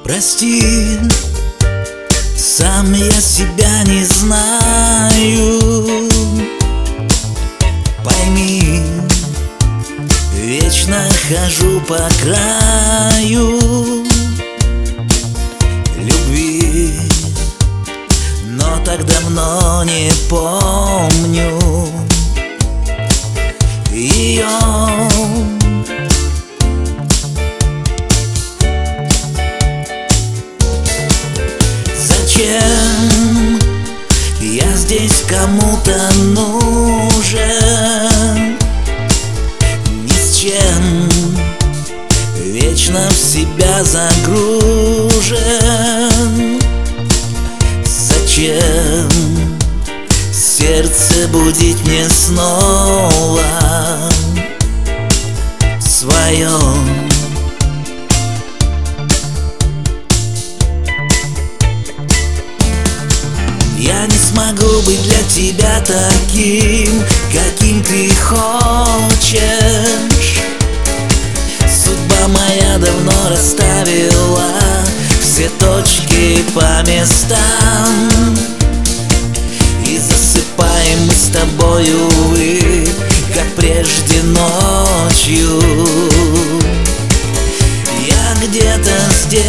Прости, сам я себя не знаю. Пойми, вечно хожу по краю любви, но так давно не помню ее. Зачем я здесь кому-то нужен? Ни с чем, вечно в себя загружен. Зачем сердце будить мне снова свое? Я не смогу быть для тебя таким, каким ты хочешь. Судьба моя давно расставила все точки по местам, и засыпаем мы с тобою, увы, как прежде ночью. Я где-то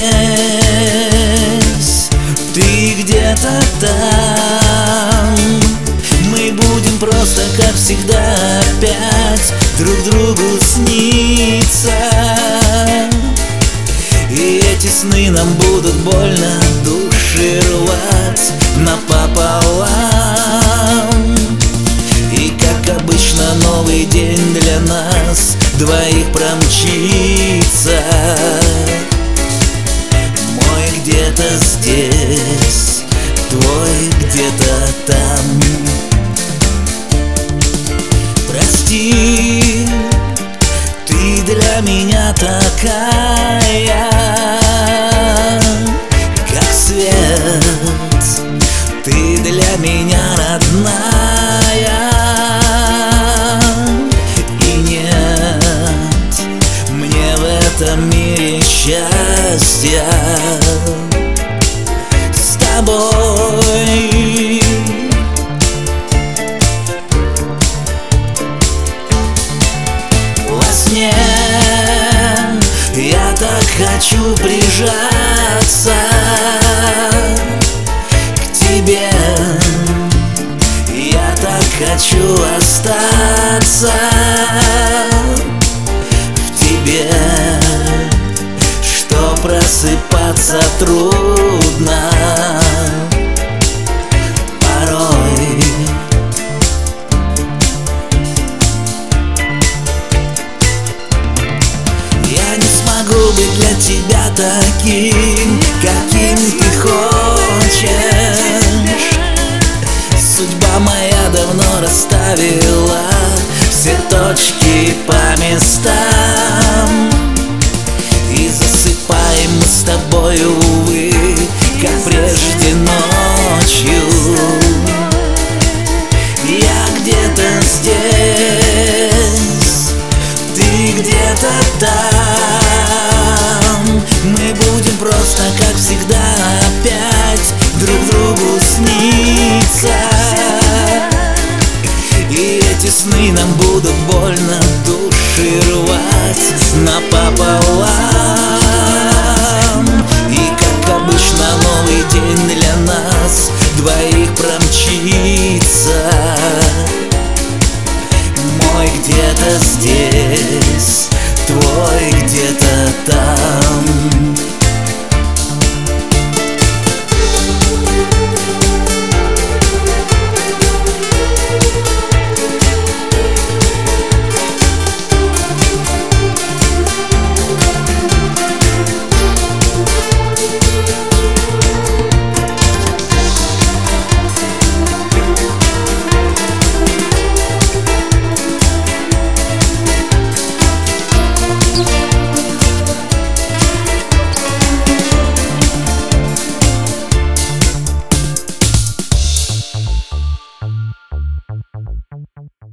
здесь, ты где-то там. Мы будем просто, как всегда, опять друг другу сниться. И эти сны нам будут больно души рвать напополам. И как обычно новый день для нас двоих промчится. Мой где-то здесь, твой где-то там. Прости, ты для меня такая, как свет, ты для меня родная. И нет мне в этом мире счастья с тобой. Во сне я так хочу прижаться к тебе, я так хочу остаться в тебе, что просыпаться трудно порой. Я не смогу быть для тебя таким, каким ты хочешь. Судьба моя давно расставила все точки по местам, и засыпаем мы с тобою, увы, как прежде ночью. Я где-то здесь, ты где-то там. Мы будем просто, как всегда, опять друг другу сниться. И эти сны нам будут больно души рвать напополам.